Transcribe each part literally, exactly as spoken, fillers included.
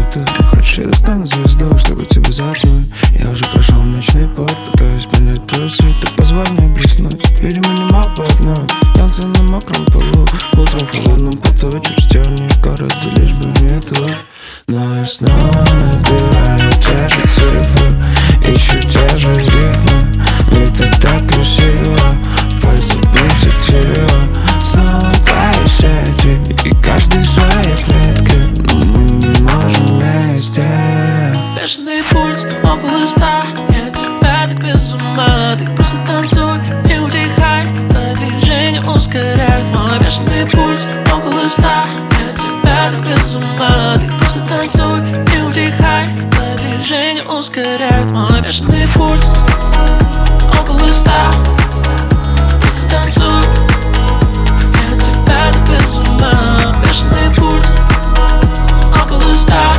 нету. Хочешь, я достану звезду, чтобы тебя заткнуть. Я уже прошел млечный путь, пытаюсь понять твой свет. Так позволь мне блеснуть, видимо, не мог бы одной. Танцы на мокром полу, утром в холодном поту. Через тернии города, лишь бы не твой. Но я снова набираю те же цифры, ищу те же рифмы. Ведь это так красиво, в пальцах дым сатира. Снова твои сети, и каждый в своей клетке, но мы не можем вместе. Бешеный пульс около ста, я тебя так без ума. Ты просто танцуй, не утихай, твои движения ускоряют мой бешеный пульс около ста, я тебя так без ума. Ты просто танцуй, не утихай, твои движения ускоряют мой бешеный пульс около ста. Просто танцуй, я тебя так без ума. Бешеный пульс около ста.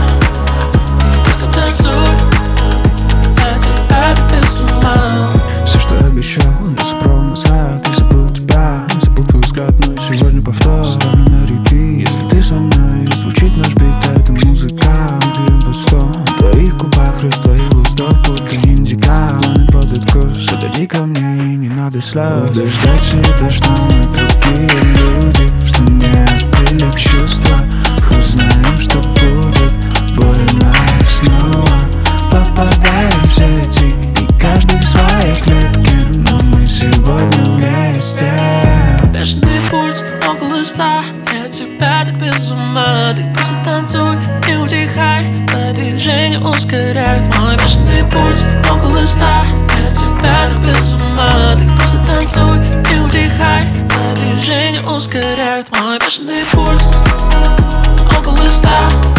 Все, что я обещал, я забрал назад. Я забыл тебя, забыл твой взгляд, но и сегодня повтор. Ставлю на репит, если ты со мной. Звучит наш бит, это музыка. Двием по сто, в твоих губах растворил уздок, будто индика. Планы под откос, подойди ко мне и не надо слез. Буду ждать себя, что мы другие люди, что не остыли чувства. Хоть знаем, что будет больно и снова попадаем в сети, и каждый в своей клетке, но мы сегодня вместе. Бешеный пульс около ста, я тебя так без ума. Ты просто танцуй, не утихай, твои движения ускоряют мой бешеный пульс около ста, я тебя так без ума. Ты просто танцуй, не утихай, твои движения ускоряют мой бешеный пульс около ста.